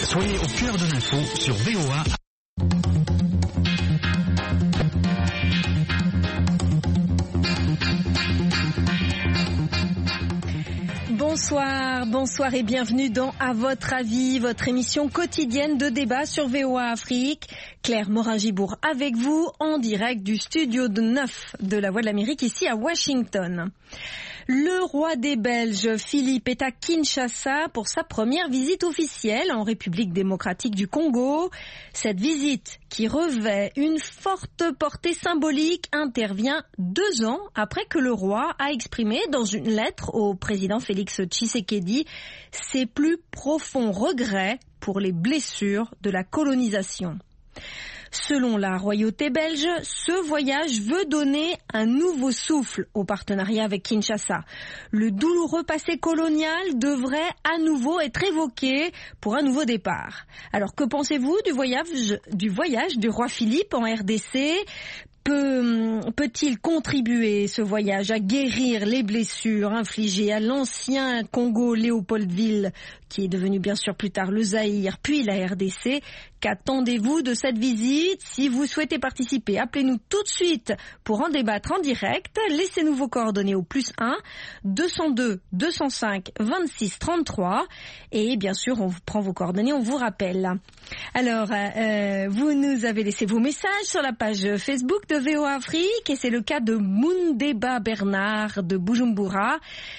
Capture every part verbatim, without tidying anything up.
Soyez au cœur de l'info sur V O A. Bonsoir, bonsoir et bienvenue dans À votre avis, votre émission quotidienne de débat sur V O A Afrique. Claire Morin-Gibourg avec vous en direct du studio de neuf de la Voix de l'Amérique ici à Washington. Le roi des Belges, Philippe, est à Kinshasa pour sa première visite officielle en République démocratique du Congo. Cette visite, qui revêt une forte portée symbolique, intervient deux ans après que le roi a exprimé dans une lettre au président Félix Tshisekedi ses plus profonds regrets pour les blessures de la colonisation. Selon la royauté belge, ce voyage veut donner un nouveau souffle au partenariat avec Kinshasa. Le douloureux passé colonial devrait à nouveau être évoqué pour un nouveau départ. Alors que pensez-vous du voyage, du voyage du roi Philippe en R D C ? Peut, peut-il contribuer, ce voyage, à guérir les blessures infligées à l'ancien Congo Léopoldville, qui est devenu bien sûr plus tard le Zaïre, puis la R D C? Qu'attendez-vous de cette visite? Si vous souhaitez participer, appelez-nous tout de suite pour en débattre en direct. Laissez-nous vos coordonnées au plus un, deux cent deux, deux cent cinq, vingt-six, trente-trois. Et bien sûr, on vous prend vos coordonnées, on vous rappelle. Alors, euh, vous nous avez laissé vos messages sur la page Facebook de V O A Afrique et c'est le cas de Mundeba Bernard de Bujumbura.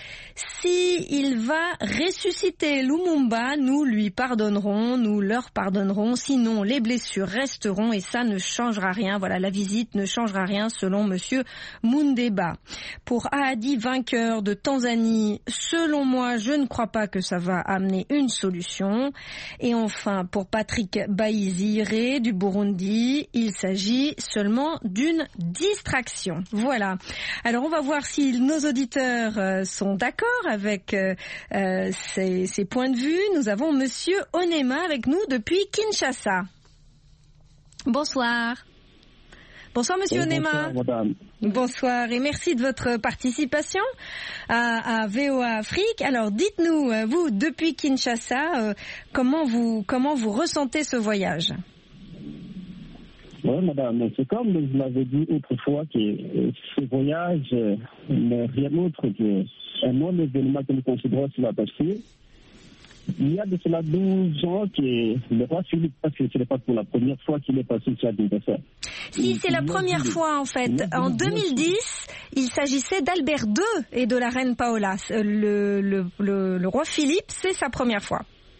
Si il va ressusciter Lumumba, nous lui pardonnerons, nous leur pardonnerons. Sinon, les blessures resteront et ça ne changera rien. Voilà, la visite ne changera rien selon Monsieur Mundeba. Pour Ahadi, vainqueur de Tanzanie, selon moi, je ne crois pas que ça va amener une solution. Et enfin, pour Patrick Baizire du Burundi, il s'agit seulement d'une distraction. Voilà. Alors, on va voir si nos auditeurs sont d'accord avec euh, euh, ces, ces points de vue. Nous avons Monsieur Onema avec nous depuis Kinshasa. Bonsoir. Bonsoir Monsieur oui, Onema. Bonsoir, madame. Bonsoir et merci de votre participation à, à V O A Afrique. Alors dites-nous, vous depuis Kinshasa, euh, comment vous comment vous ressentez ce voyage? Oui, madame, c'est comme je l'avais dit autrefois que ce voyage n'est rien d'autre qu'un non-événement que nous considérons sur la passée. Il y a de cela douze ans que le roi Philippe, parce que ce n'est pas pour la première fois qu'il est passé sur Kinshasa. Si, c'est la première fois en fait. En deux mille dix, il s'agissait d'Albert deux et de la reine Paola. Le, le, le, le roi Philippe, c'est sa première fois.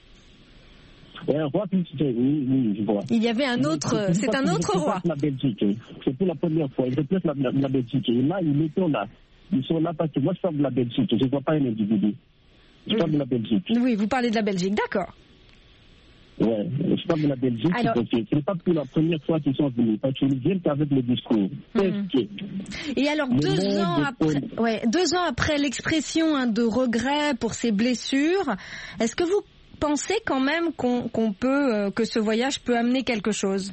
Ouais, roi, oui, oui, je vois. Il y avait un autre, c'est, c'est un autre roi. La Belgique, c'est pour la première fois. Il représente la, la, la Belgique. Et là, ils étaient là. Ils sont là parce que moi, je parle de la Belgique. Je ne vois pas un individu. Je parle de la Belgique. Oui, vous parlez de la Belgique, d'accord. Ouais, je parle de la Belgique. Alors, parce que ce n'est pas pour la première fois qu'ils sont venus. Parce qu'ils viennent qu'avec le discours. Mm-hmm. Que Et alors, deux ans, après, ouais, deux ans après l'expression hein, de regret pour ses blessures, est-ce que vous pensez quand même qu'on, qu'on peut, euh, que ce voyage peut amener quelque chose?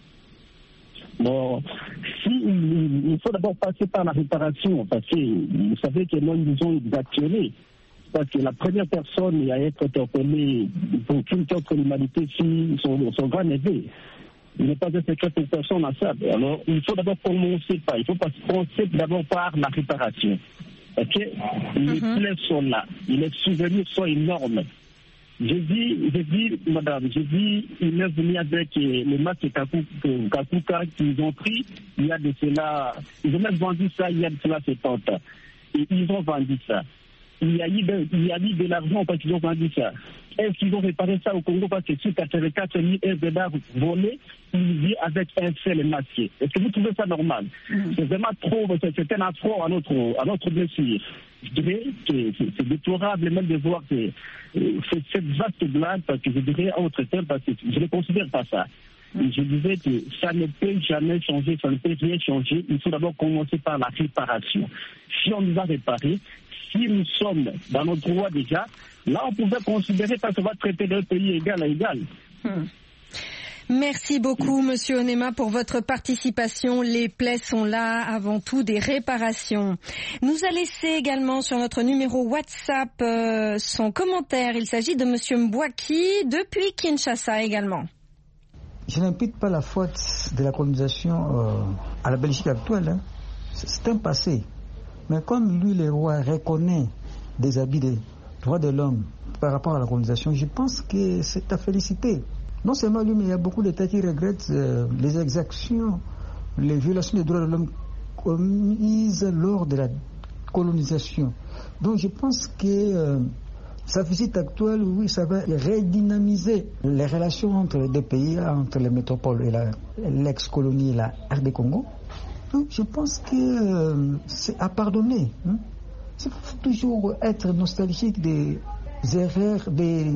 Bon, si, il, il faut d'abord passer par la réparation, parce que vous savez que nous nous ont actionnés. Parce que la première personne à être interpellée pour toute autre humanité, c'est son, son grand-neveu. Il n'est pas un secret pour personne à ça. Alors, il faut d'abord commencer par, il faut commencer d'abord par la réparation. Ok? Les mm-hmm. plaies sont là, les souvenirs sont énormes. J'ai dit, j'ai dit, madame, j'ai dit, il est venu avec le match Kakuka qu'ils ont pris, il y a de cela, ils ont même vendu ça, il y a de cela septante ans. Et ils ont vendu ça. Il y a eu de, il y a eu de l'argent parce qu'ils ont vendu ça. Est-ce qu'ils ont réparé ça au Congo parce que sur quatre-vingt-quatre mille dollars volés, ils vivent avec un seul masqué? Est-ce que vous trouvez ça normal? Mm-hmm. C'est vraiment trop, c'est, c'est un affront à notre, à notre blessure. Je dirais que c'est, c'est déplorable même de voir que, c'est cette vaste blague, parce que je dirais autre terme, parce que je ne considère pas ça. Et je disais que ça ne peut jamais changer, ça ne peut rien changer. Il faut d'abord commencer par la réparation. Si on nous a réparé, si nous sommes dans notre droit déjà, là on pouvait considérer parce qu'on va traiter d'un pays égal à égal. Hmm. Merci beaucoup, Monsieur Onema, pour votre participation. Les plaies sont là, avant tout des réparations. Nous a laissé également sur notre numéro WhatsApp euh, son commentaire. Il s'agit de Monsieur Mbouaki, depuis Kinshasa également. Je n'impute pas la faute de la colonisation euh, à la Belgique actuelle. Hein. C'est un passé. Mais comme lui, le roi, reconnaît des abus des droits de l'homme par rapport à la colonisation, je pense que c'est à féliciter. Non seulement lui, mais il y a beaucoup d'États qui regrettent euh, les exactions, les violations des droits de l'homme commises lors de la colonisation. Donc je pense que euh, sa visite actuelle, oui, ça va redynamiser les relations entre les deux pays, entre les métropoles et la, l'ex-colonie et la R D Congo. Donc je pense que euh, c'est à pardonner. Hein. Il faut toujours être nostalgique des erreurs, des,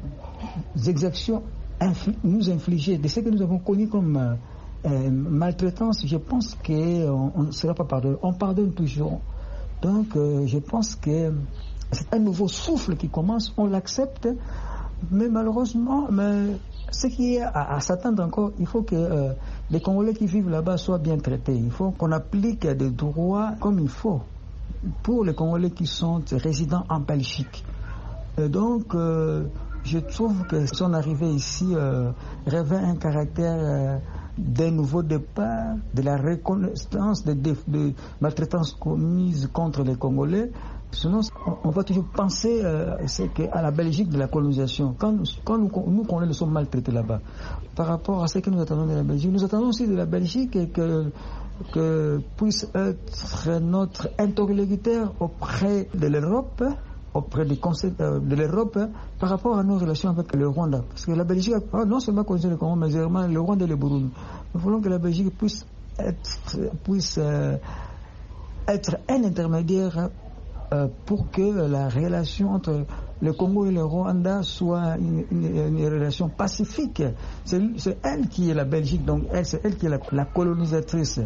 des exactions infli- nous infligées, de ce que nous avons connu comme euh, euh, maltraitance. Je pense qu'on ne sera pas pardonné. On pardonne toujours. Donc euh, je pense que c'est un nouveau souffle qui commence, on l'accepte, mais malheureusement, mais ce qui est à, à s'attendre encore, il faut que euh, les Congolais qui vivent là-bas soient bien traités. Il faut qu'on applique des droits comme il faut pour les Congolais qui sont résidents en Belgique. Et donc, euh, je trouve que son arrivée ici euh, revêt un caractère euh, d'un nouveau départ, de la reconnaissance des de, de maltraitances commises contre les Congolais. Sinon, on va toujours penser euh, c'est que à la Belgique de la colonisation. Quand nous, quand nous, nous Congolais, nous sommes maltraités là-bas. Par rapport à ce que nous attendons de la Belgique, nous attendons aussi de la Belgique que, que puisse être notre interlocuteur auprès de l'Europe, auprès du Conseil de l'Europe, par rapport à nos relations avec le Rwanda. Parce que la Belgique, non seulement colonisé le Congo, mais également le Rwanda et le Burundi. Nous voulons que la Belgique puisse être, puisse, euh, être un intermédiaire Euh, pour que la relation entre le Congo et le Rwanda soit une, une, une relation pacifique. C'est, c'est elle qui est la Belgique, donc elle, c'est elle qui est la, la colonisatrice.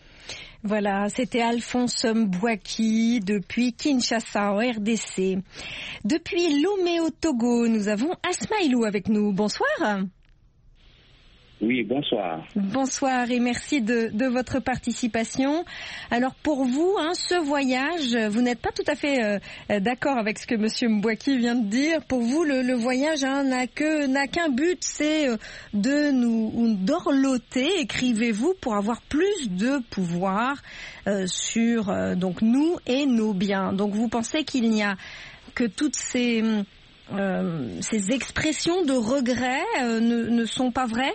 Voilà, c'était Alphonse Mbouaki depuis Kinshasa, en R D C. Depuis Lomé au Togo, nous avons Asmaïlou avec nous. Bonsoir. Oui, bonsoir. Bonsoir et merci de, de votre participation. Alors pour vous, hein, ce voyage, vous n'êtes pas tout à fait euh, d'accord avec ce que Monsieur Mbouaki vient de dire. Pour vous, le, le voyage hein, n'a que n'a qu'un but, c'est de nous dorloter, écrivez-vous, pour avoir plus de pouvoir euh, sur euh, donc nous et nos biens. Donc vous pensez qu'il n'y a que toutes ces euh, ces expressions de regret euh, ne, ne sont pas vraies?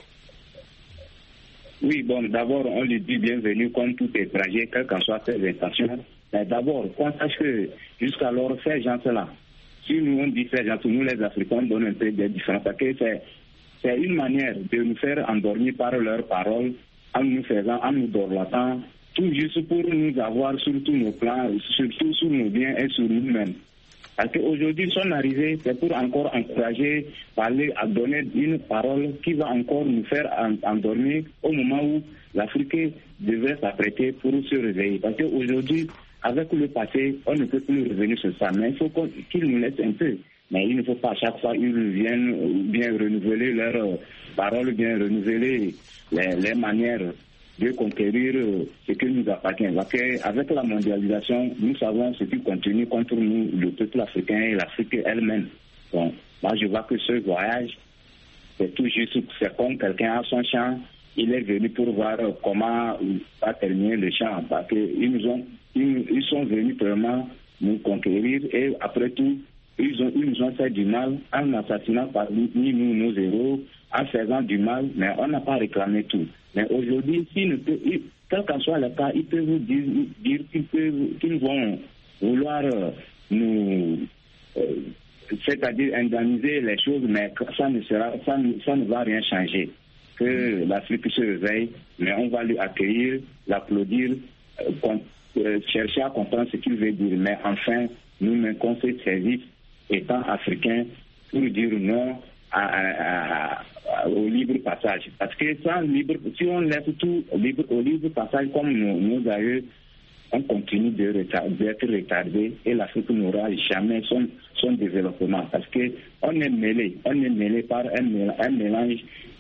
Oui, bon, d'abord, on lui dit bienvenue comme tout étranger, quelles qu'en soient ses intentions. Mais d'abord, qu'on sache que jusqu'alors, ces gens-là, si nous on dit ces gens, nous les Africains, on donne un peu de différence. Parce que c'est, c'est une manière de nous faire endormir par leurs paroles, en nous faisant, en nous dorlotant, tout juste pour nous avoir sur tous nos plans, surtout sur nos biens et sur nous-mêmes. Parce qu'aujourd'hui, son arrivée, c'est pour encore encourager, parler, à donner une parole qui va encore nous faire endormir au moment où l'Afrique devrait s'apprêter pour se réveiller. Parce qu'aujourd'hui, avec le passé, on ne peut plus revenir sur ça. Mais il faut qu'il nous laisse un peu. Mais il ne faut pas à chaque fois qu'ils viennent bien renouveler leurs paroles, bien renouveler les, les manières de conquérir ce qui nous appartient. Parce qu'avec la mondialisation, nous savons ce qui continue contre nous, le peuple africain et l'Afrique elle-même. Donc, moi, je vois que ce voyage, c'est tout juste, c'est comme quelqu'un à son champ, il est venu pour voir comment va terminer le champ. Parce qu'ils nous ont, ils, ils sont venus vraiment nous conquérir et après tout, ils, ont, ils nous ont fait du mal en assassinant parmi nous nos héros, en faisant du mal, mais on n'a pas réclamé tout. Mais aujourd'hui, s'ils ne peuvent, ils, quel qu'en soit le cas, ils peuvent vous dire, dire qu'ils, peuvent, qu'ils vont vouloir euh, nous, euh, c'est-à-dire indemniser les choses, mais ça ne sera, ça ne, ça ne va rien changer. Que l'Afrique se réveille, mais on va lui accueillir, l'applaudir, euh, euh, chercher à comprendre ce qu'il veut dire. Mais enfin, nous-mêmes, conseil de service, étant africains, pour dire non à, à, à, au libre passage. Parce que sans libre, si on laisse tout libre, au libre passage comme nos, nos aïeux, on continue de retard, d'être retardé et l'Afrique n'aura jamais son, son développement. Parce qu'on est mêlé, on est mêlé par un, un mélange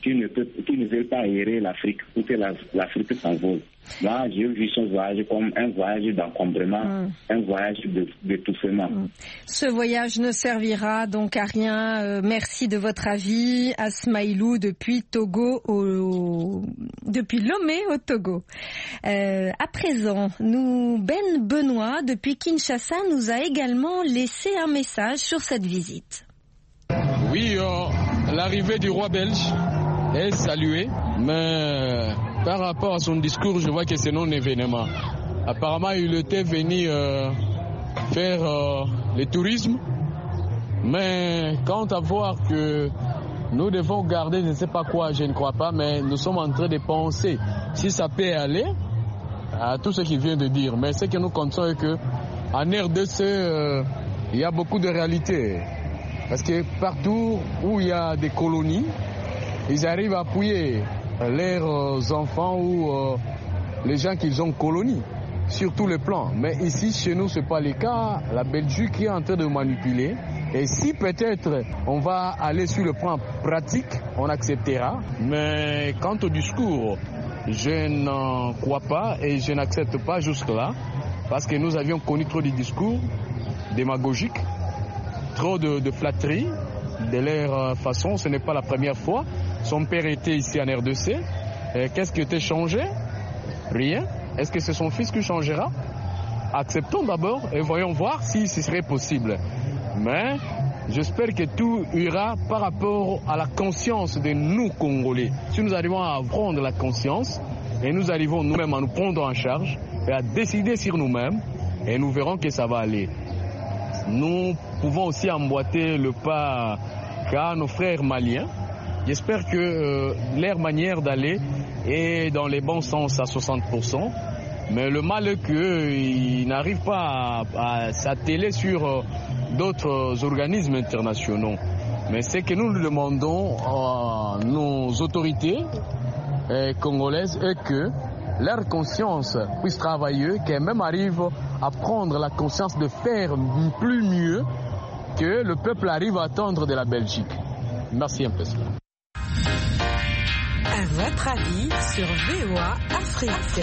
qui ne, peut, qui ne veulent pas errer l'Afrique, pour que la, l'Afrique s'envole. Moi, j'ai vu ce voyage comme un voyage d'encombrement, mmh. un voyage de, d'étouffement. Mmh. Ce voyage ne servira donc à rien. Euh, merci de votre avis, Asmaïlou, depuis Togo, au, depuis Lomé au Togo. Euh, à présent, nous, Ben Benoît, depuis Kinshasa, nous a également laissé un message sur cette visite. Oui, euh, l'arrivée du roi belge est saluée, mais par rapport à son discours, je vois que c'est non événement. Apparemment, il était venu euh, faire euh, le tourisme, mais quant à voir que nous devons garder, je ne sais pas quoi, je ne crois pas, mais nous sommes en train de penser si ça peut aller à tout ce qu'il vient de dire. Mais ce que nous comptons est qu'en R D C, euh, il y a beaucoup de réalités. Parce que partout où il y a des colonies, ils arrivent à appuyer leurs enfants ou euh, les gens qu'ils ont colonisés sur tous les plans. Mais ici, chez nous, ce n'est pas le cas. La Belgique est en train de manipuler. Et si peut-être on va aller sur le plan pratique, on acceptera. Mais quant au discours, je n'en crois pas et je n'accepte pas jusque-là. Parce que nous avions connu trop de discours démagogiques, trop de, de flatteries de leur façon. Ce n'est pas la première fois. Son père était ici en R D C. Et qu'est-ce qui était changé? Rien. Est-ce que c'est son fils qui changera? Acceptons d'abord et voyons voir si ce serait possible. Mais j'espère que tout ira par rapport à la conscience de nous Congolais. Si nous arrivons à prendre la conscience et nous arrivons nous-mêmes à nous prendre en charge et à décider sur nous-mêmes, et nous verrons que ça va aller. Nous pouvons aussi emboîter le pas qu'à nos frères maliens. J'espère que euh, leur manière d'aller est dans les bons sens à soixante pour cent. Mais le mal est qu'ils n'arrivent pas à, à s'atteler sur euh, d'autres organismes internationaux. Mais ce que nous demandons à nos autorités euh, congolaises est que leur conscience puisse travailler, qu'elles même arrivent à prendre la conscience de faire plus mieux que le peuple arrive à attendre de la Belgique. Merci un peu. À votre avis sur V O A Afrique.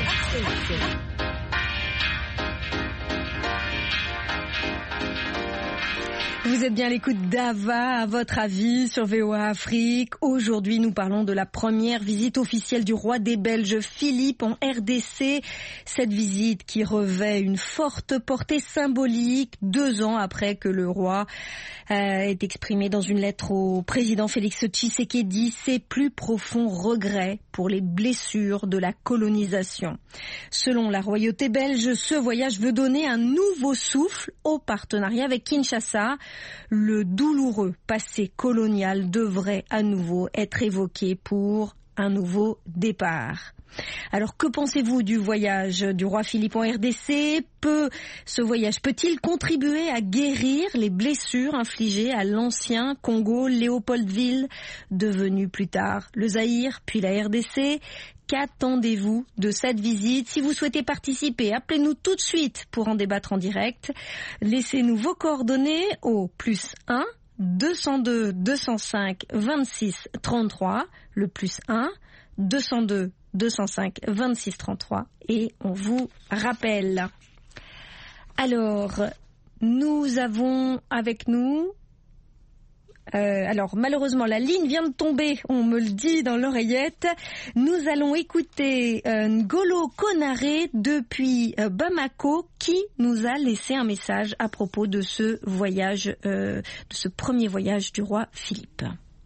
Vous êtes bien à l'écoute d'Ava, à votre avis sur V O A Afrique. Aujourd'hui, nous parlons de la première visite officielle du roi des Belges, Philippe, en R D C. Cette visite qui revêt une forte portée symbolique, deux ans après que le roi euh, ait exprimé dans une lettre au président Félix Tshisekedi ses plus profonds regrets pour les blessures de la colonisation. Selon la royauté belge, ce voyage veut donner un nouveau souffle au partenariat avec Kinshasa. Le douloureux passé colonial devrait à nouveau être évoqué pour un nouveau départ. Alors, que pensez-vous du voyage du roi Philippe en R D C? Peut, ce voyage peut-il contribuer à guérir les blessures infligées à l'ancien Congo, Léopoldville, devenu plus tard le Zaïre, puis la R D C? Qu'attendez-vous de cette visite? Si vous souhaitez participer, appelez-nous tout de suite pour en débattre en direct. Laissez-nous vos coordonnées au plus un, deux cent deux, deux cent cinq, vingt-six, trente-trois, le plus un, deux cent deux, deux cent cinq, vingt-six, trente-trois, et on vous rappelle. Alors, nous avons avec nous... Euh, alors malheureusement la ligne vient de tomber, on me le dit dans l'oreillette. Nous allons écouter euh, Ngolo Konaré depuis euh, Bamako qui nous a laissé un message à propos de ce voyage, euh, de ce premier voyage du roi Philippe.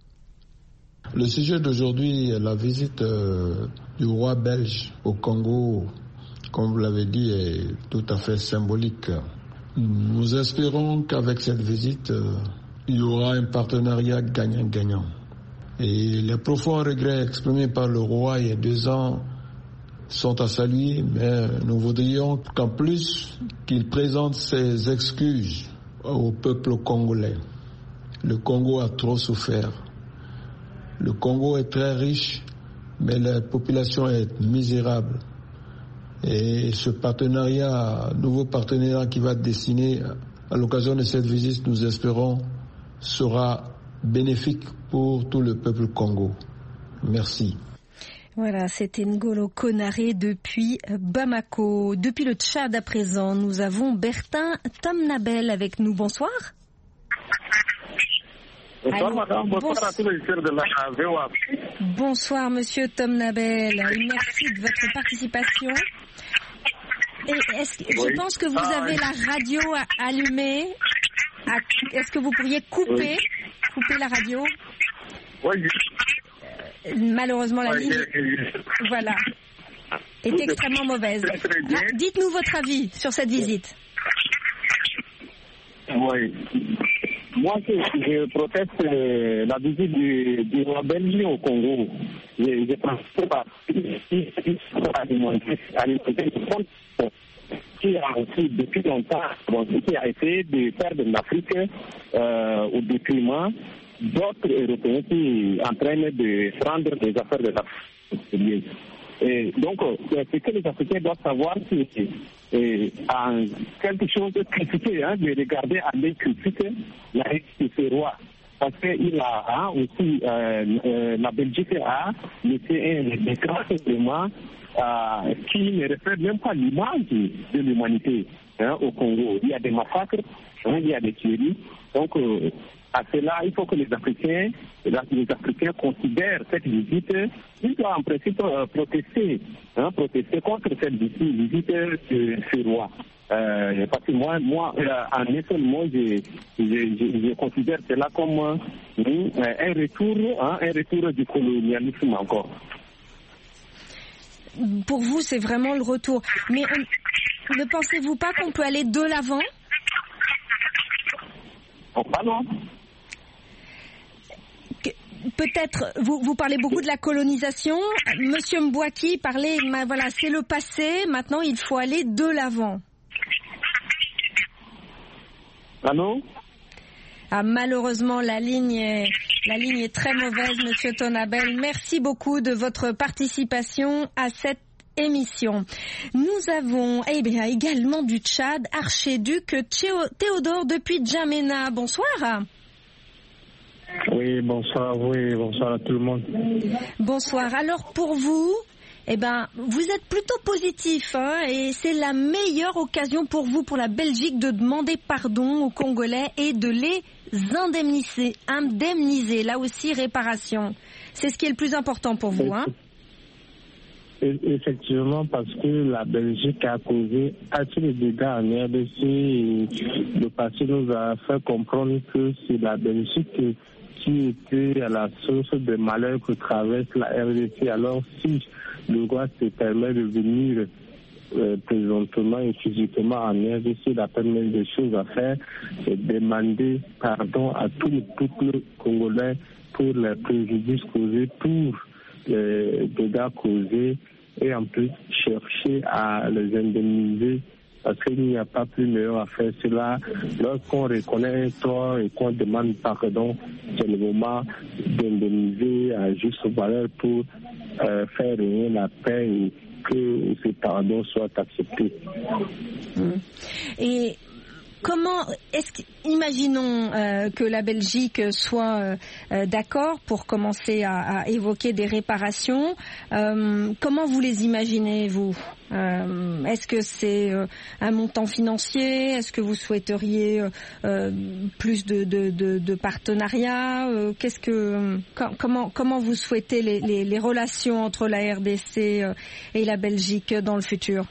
Le sujet d'aujourd'hui est la visite euh, du roi belge au Congo, comme vous l'avez dit, est tout à fait symbolique. Nous espérons qu'avec cette visite, euh, il y aura un partenariat gagnant-gagnant. Et les profonds regrets exprimés par le roi il y a deux ans sont à saluer, mais nous voudrions qu'en plus qu'il présente ses excuses au peuple congolais. Le Congo a trop souffert. Le Congo est très riche, mais la population est misérable. Et ce partenariat, nouveau partenariat qui va être dessiné à l'occasion de cette visite, nous espérons, sera bénéfique pour tout le peuple Congo. Merci. Voilà, c'était N'Golo Konaré depuis Bamako. Depuis le Tchad à présent, nous avons Bertin Tomnabel avec nous. Bonsoir. Bonsoir, Allô, madame. Bonsoir bonsoir. à tous les auditeurs de la V O A. Bonsoir, monsieur Tomnabel. Merci de votre participation. Et est-ce, oui. Je pense que vous ah, avez oui. la radio allumée. Est-ce que vous pourriez couper, oui. couper la radio? Oui. Malheureusement, la oui, ligne, oui. voilà, est oui, extrêmement mauvaise. Ah, dites-nous votre avis sur cette visite. Oui. Moi, je proteste euh, la visite du, du roi Belge au Congo. Je, je pense que alimenter qui a aussi depuis longtemps bon, qui a essayé de faire de l'Afrique euh, au détriment d'autres Européens qui entraînent de prendre des affaires de l'Afrique. Et donc, ce que les Africains doivent savoir, c'est et, en quelque chose de critiqué, hein, de regarder à l'œil critique la réussite de ce roi. Parce qu'il a hein, aussi, euh, euh, la Belgique a laissé un décret simplement euh, qui ne reflète même pas l'image de l'humanité hein, au Congo. Il y a des massacres, hein, il y a des tueries. Donc, euh, à cela, il faut que les Africains, les Africains considèrent cette visite. Ils doivent en principe euh, protester, hein, protester contre cette visite, visite de ce roi. Euh, parce que moi, moi euh, en un seul mot, je, je, je, je considère cela comme euh, un retour, hein, un retour du colonialisme encore. Pour vous, c'est vraiment le retour. Mais on, ne pensez-vous pas qu'on peut aller de l'avant? Oh, pardon. Peut-être, vous, vous parlez beaucoup de la colonisation. Monsieur Mbouaki parlait, voilà, c'est le passé, maintenant il faut aller de l'avant. Ah non? Ah, malheureusement, la ligne est, la ligne est très mauvaise, Monsieur Tomnabel. Merci beaucoup de votre participation à cette émission. Nous avons eh bien, également du Tchad, archiduc Théodore depuis N'Djamena. Bonsoir. Oui, bonsoir, oui, bonsoir à tout le monde. Bonsoir. Alors pour vous, eh ben, vous êtes plutôt positif, hein, et c'est la meilleure occasion pour vous, pour la Belgique, de demander pardon aux Congolais et de les indemniser, indemniser, là aussi réparation. C'est ce qui est le plus important pour vous, hein? Effectivement, parce que la Belgique a causé assez de dégâts en R D C et le passé nous a fait comprendre que c'est la Belgique qui était à la source des malheurs que traverse la R D C. Alors si le roi se permet de venir euh, présentement et physiquement en R D C, la première des choses à faire, c'est demander pardon à tout le peuple congolais pour les préjudices causés, pour les dégâts causés, et en plus chercher à les indemniser, parce qu'il n'y a pas plus meilleur à faire cela. Lorsqu'on reconnaît un tort et qu'on demande pardon, c'est le moment d'indemniser à juste valeur pour euh, faire régner la paix et que ce pardon soit accepté. Et comment, est-ce que, imaginons euh, que la Belgique soit euh, d'accord pour commencer à, à évoquer des réparations. Euh, comment vous les imaginez, vous? euh, Est-ce que c'est euh, un montant financier? Est-ce que vous souhaiteriez euh, plus de, de, de, de partenariats? euh, Qu'est-ce que, comment, comment vous souhaitez les, les, les relations entre la R D C et la Belgique dans le futur?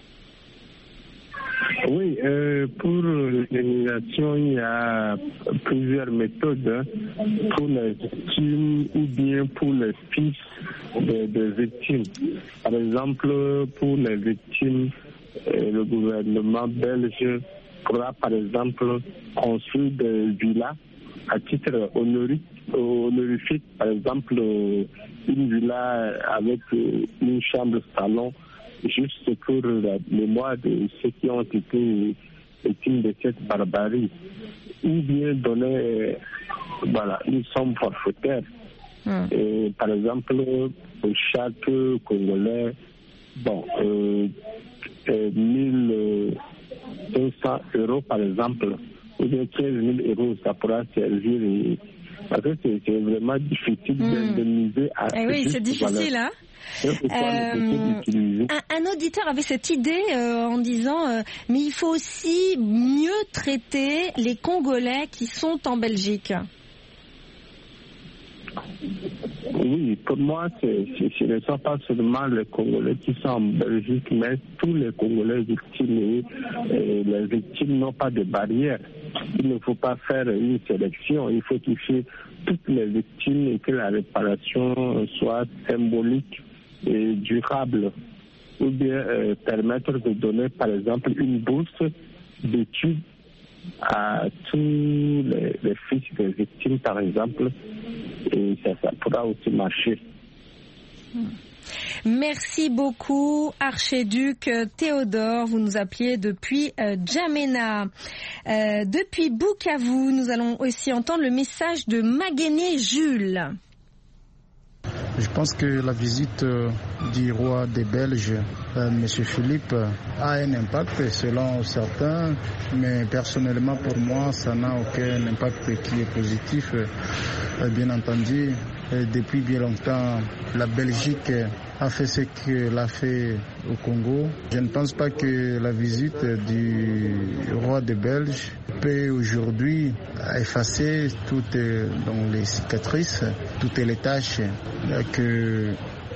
Oui, euh, pour l'indemnisation, il y a plusieurs méthodes hein, pour les victimes ou bien pour les fils des, des victimes. Par exemple, pour les victimes, euh, le gouvernement belge pourra par exemple construire des villas à titre honorifique, honorifique par exemple une villa avec une chambre salon, juste pour la mémoire de ceux qui ont été victimes de cette barbarie, ou bien donner euh, voilà, une somme forfaitaire. Mmh. Et, par exemple, pour chaque Congolais, bon, euh, euh, mille cinq cents euros par exemple, ou bien treize mille euros, ça pourra servir et Parce que c'est, c'est vraiment difficile mmh. d'indemniser à eh oui, c'est difficile, hein. Euh, un, un auditeur avait cette idée euh, en disant euh, mais il faut aussi mieux traiter les Congolais qui sont en Belgique. Oui, pour moi, c'est, c'est, ce ne sont pas seulement les Congolais qui sont en Belgique, mais tous les Congolais victimes. Et les victimes n'ont pas de barrière. Il ne faut pas faire une sélection, il faut toucher toutes les victimes et que la réparation soit symbolique et durable, ou bien euh, permettre de donner par exemple une bourse d'études à tous les, les fils des victimes par exemple, et ça, ça pourra aussi marcher. Merci beaucoup, archiduc Théodore. Vous nous appeliez depuis euh, Djamena. Euh, depuis Bukavu, nous allons aussi entendre le message de Maguéné Jules. Je pense que la visite du roi des Belges, euh, M. Philippe, a un impact selon certains, mais personnellement pour moi, ça n'a aucun impact qui est positif. Euh, bien entendu, euh, depuis bien longtemps, la Belgique a fait ce qu'elle a fait au Congo. Je ne pense pas que la visite du roi des Belges peut aujourd'hui effacer toutes donc, les cicatrices, toutes les tâches que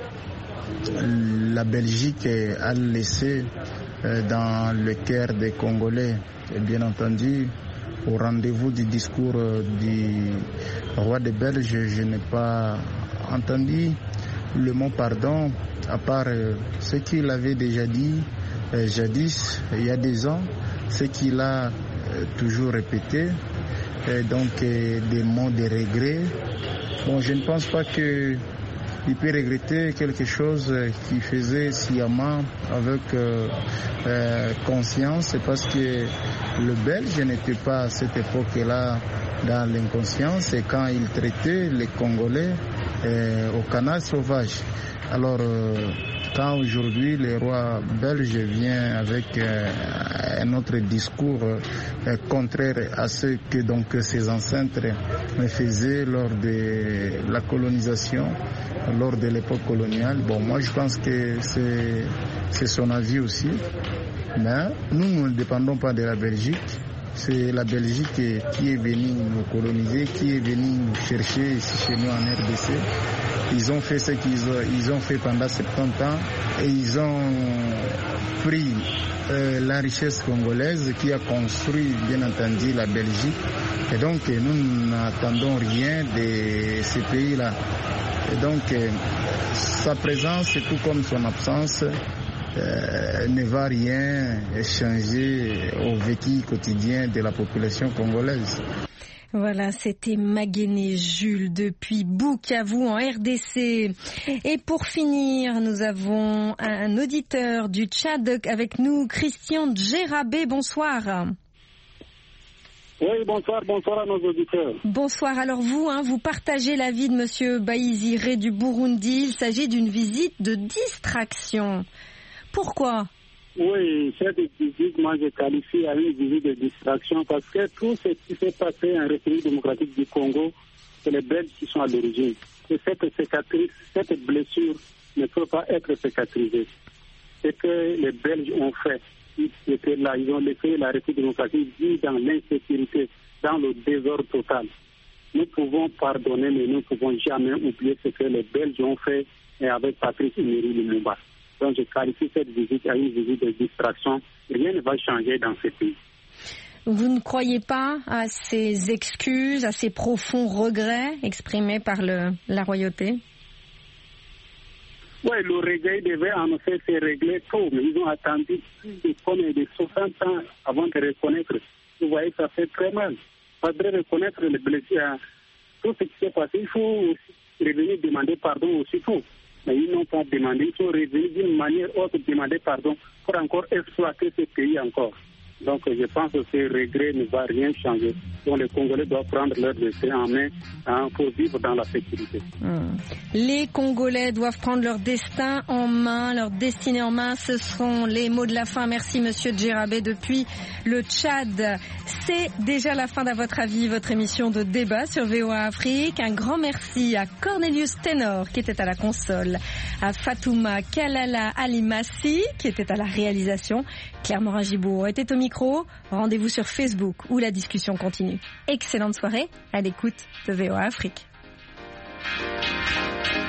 la Belgique a laissées dans le cœur des Congolais. Et bien entendu, au rendez-vous du discours du roi des Belges, je n'ai pas entendu le mot pardon, à part euh, ce qu'il avait déjà dit euh, jadis, il y a des ans, ce qu'il a euh, toujours répété, et donc euh, des mots de regret. Bon, je ne pense pas qu'il peut regretter quelque chose qu'il faisait sciemment avec euh, euh, conscience, parce que le Belge n'était pas à cette époque-là dans l'inconscience, et quand il traitait les Congolais euh, au canal sauvage. Alors, euh, quand aujourd'hui le roi belge vient avec euh, un autre discours euh, contraire à ce que donc ses ancêtres faisaient lors de la colonisation, lors de l'époque coloniale, bon, moi je pense que c'est, c'est son avis aussi. Mais nous, nous ne dépendons pas de la Belgique. C'est la Belgique qui est venue nous coloniser, qui est venue nous chercher ici chez nous en R D C. Ils ont fait ce qu'ils ont, ils ont fait pendant soixante-dix ans et ils ont pris euh, la richesse congolaise qui a construit bien entendu la Belgique. Et donc nous n'attendons rien de ces pays-là. Et donc euh, sa présence, tout comme son absence, Euh, ne va rien changer au vécu quotidien de la population congolaise. Voilà, c'était Maguéné Jules depuis Bukavu en R D C. Et pour finir, nous avons un auditeur du Tchad avec nous, Christian Djérabé. Bonsoir. Oui, bonsoir, bonsoir à nos auditeurs. Bonsoir. Alors vous, hein, vous partagez l'avis de Monsieur Baïziré du Burundi. Il s'agit d'une visite de distraction. Pourquoi? Oui, cette visite, moi je qualifie à une visite de distraction parce que tout ce qui s'est passé en République démocratique du Congo, c'est les Belges qui sont à l'origine. Et cette cicatrice, cette blessure ne peut pas être cicatrisée. Ce que les Belges ont fait, ils étaient là, ils ont laissé la République démocratique vivre dans l'insécurité, dans le désordre total. Nous pouvons pardonner, mais nous ne pouvons jamais oublier ce que les Belges ont fait et avec Patrice Emery Lumumba. Donc je qualifie cette visite à une visite de distraction. Rien ne va changer dans ce pays. Vous ne croyez pas à ces excuses, à ces profonds regrets exprimés par le, la royauté? Oui, le regret devait en effet se régler tôt, mais ils ont attendu plus de, comme de soixante ans avant de reconnaître. Vous voyez, ça fait très mal. Il faudrait reconnaître les blessures. Tout ce qui s'est passé, il faut aussi revenir demander pardon aussitôt. Mais ils n'ont pas demandé, ils sont revenus d'une manière autre demander pardon pour encore exploiter ce pays encore. Donc je pense que ce regret ne va rien changer. Donc les Congolais doivent prendre leur destin en main hein, pour vivre dans la sécurité. Mmh. Les Congolais doivent prendre leur destin en main, leur destinée en main. Ce sont les mots de la fin. Merci Monsieur Djérabé depuis le Tchad. C'est déjà la fin d'À votre avis, votre émission de débat sur V O A Afrique. Un grand merci à Cornelius Ténor qui était à la console, à Fatouma Kalala Alimassi qui était à la réalisation. Claire Morin-Gibourg était au micro. Rendez-vous sur Facebook où la discussion continue. Excellente soirée à l'écoute de V O A Afrique.